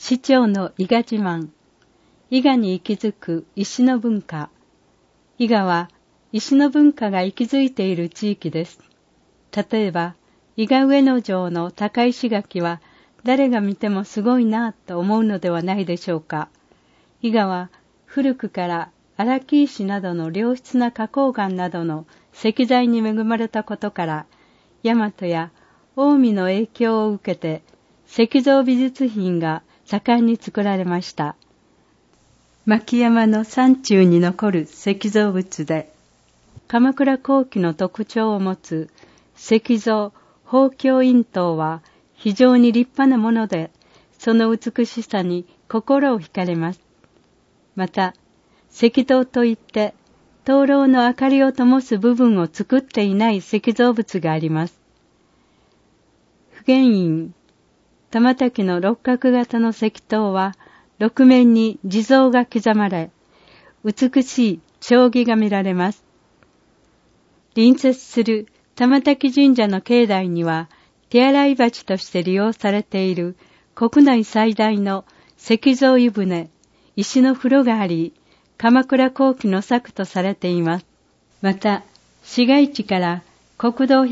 市長の伊賀自慢、伊賀に息づく石の文化。伊賀は石の文化が息づいている地域です。例えば、伊賀上野城の高石垣は誰が見てもすごいなと思うのではないでしょうか。伊賀は古くから荒木石などの良質な花崗岩などの石材に恵まれたことから、大和や近江の影響を受けて石造美術品が盛んに作られました。牧山の山中に残る石造物で、鎌倉後期の特徴を持つ石造宝鏡院塔は非常に立派なもので、その美しさに心を惹かれます。また、石塔といって灯籠の明かりを灯す部分を作っていない石造物があります。普賢院玉滝の六角型の石塔は六面に地蔵が刻まれ、美しい障子が見られます。隣接する玉滝神社の境内には、手洗い鉢として利用されている国内最大の石造湯船、石の風呂があり、鎌倉後期の作とされています。また、市街地から国道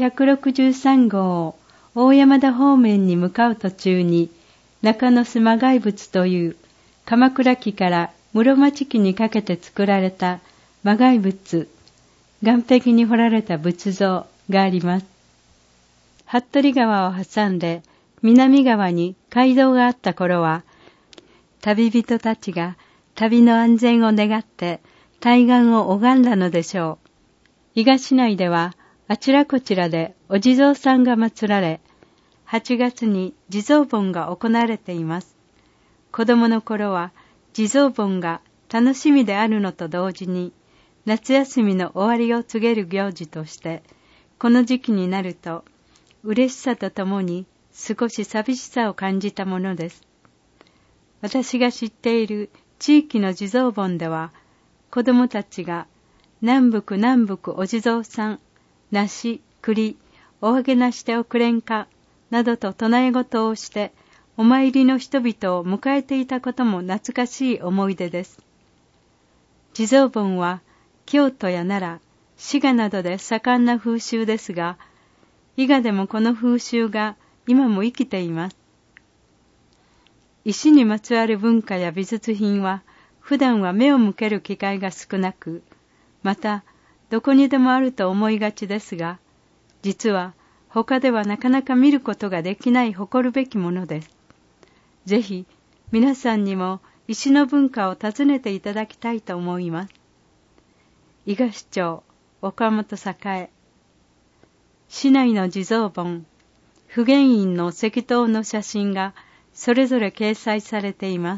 163号を大山田方面に向かう途中に、中野須磨崖仏という鎌倉期から室町期にかけて作られた磨崖仏、岩壁に彫られた仏像があります。服部川を挟んで南側に街道があった頃は、旅人たちが旅の安全を願って対岸を拝んだのでしょう。伊賀市内ではあちらこちらでお地蔵さんが祀られ、8月に地蔵盆が行われています。子供の頃は地蔵盆が楽しみであるのと同時に、夏休みの終わりを告げる行事として、この時期になると嬉しさとともに少し寂しさを感じたものです。私が知っている地域の地蔵盆では、子供たちが南北南北お地蔵さん、梨、栗、おあげなしておくれんか、などと唱え事をして、お参りの人々を迎えていたことも懐かしい思い出です。地蔵盆は京都や奈良、滋賀などで盛んな風習ですが、伊賀でもこの風習が今も生きています。石にまつわる文化や美術品は普段は目を向ける機会が少なく、またどこにでもあると思いがちですが、実は他ではなかなか見ることができない誇るべきものです。ぜひ皆さんにも石の文化を訪ねていただきたいと思います。伊賀市長岡本栄。市内の地蔵盆、普賢院の石塔の写真がそれぞれ掲載されています。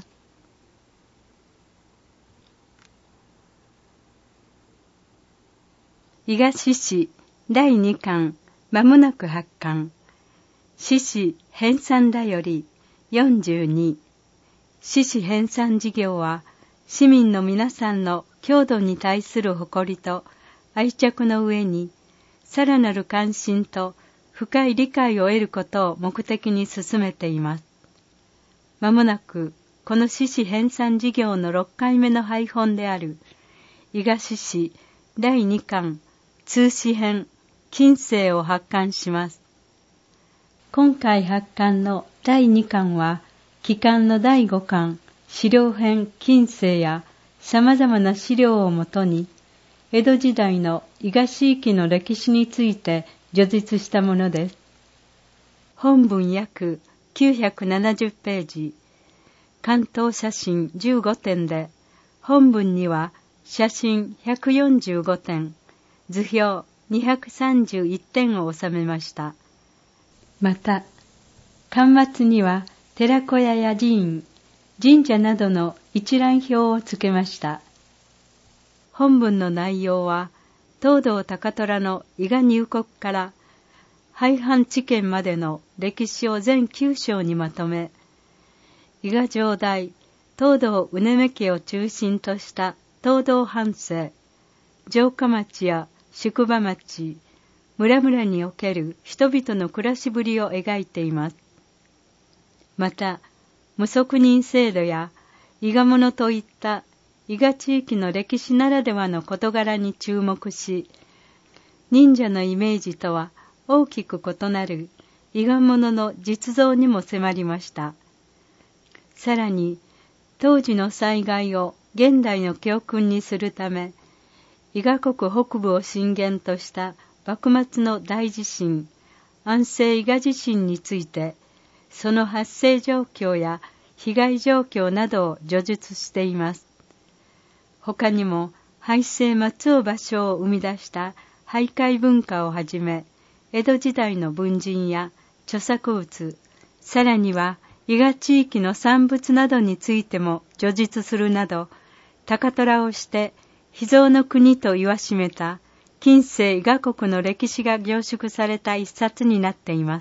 伊賀市史第2巻、まもなく発刊。市史編纂だより42。市史編纂事業は、市民の皆さんの郷土に対する誇りと愛着の上に、さらなる関心と深い理解を得ることを目的に進めています。まもなく、この市史編纂事業の6回目の配本である、伊賀市史第2巻、通史編、近世を発刊します。今回発刊の第2巻は、期間の第5巻、資料編近世や様々な資料をもとに、江戸時代の伊賀市域の歴史について叙述したものです。本文約970ページ、関東写真15点で、本文には写真145点、図表231点を収めました。また、巻末には寺子屋や寺院、神社などの一覧表をつけました。本文の内容は、東堂高虎の伊賀入国から廃藩置県までの歴史を全9章にまとめ、伊賀城代、東堂畝目家を中心とした東堂藩政、城下町や宿場町、村々における人々の暮らしぶりを描いています。また、 無職人制度や伊賀物といった伊賀地域の歴史ならではの事柄に注目し、忍者のイメージとは大きく異なる伊賀物の実像にも迫りました。さらに、当時の災害を現代の教訓にするため、伊賀国北部を震源とした幕末の大地震、安政伊賀地震について、その発生状況や被害状況などを叙述しています。他にも、廃政松尾芭蕉を生み出した俳諧文化をはじめ、江戸時代の文人や著作物、さらには伊賀地域の産物などについても叙述するなど、高虎をして秘蔵の国と言わしめた近世伊賀国の歴史が凝縮された一冊になっています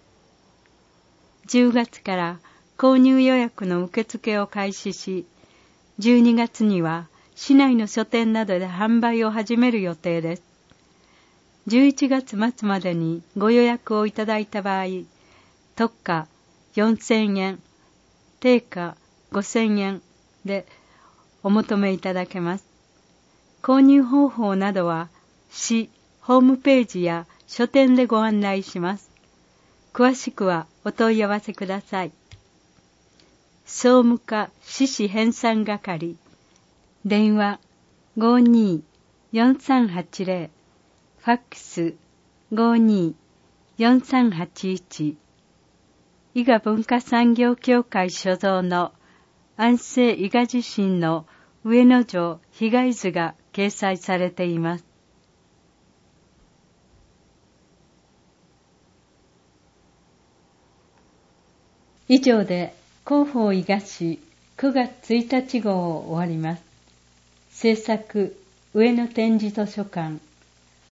。10月から購入予約の受付を開始し、12月には市内の書店などで販売を始める予定です。11月末までにご予約をいただいた場合、特価4000円、定価5000円でお求めいただけます。購入方法などは市ホームページや書店でご案内します。詳しくはお問い合わせください。総務課市史編纂係、電話 52-4380、ファックス 52-4381、伊賀文化産業協会所蔵の安政伊賀地震の上野城被害図が掲載されています。以上で広報伊賀市9月1日号を終わります。制作上野展示図書館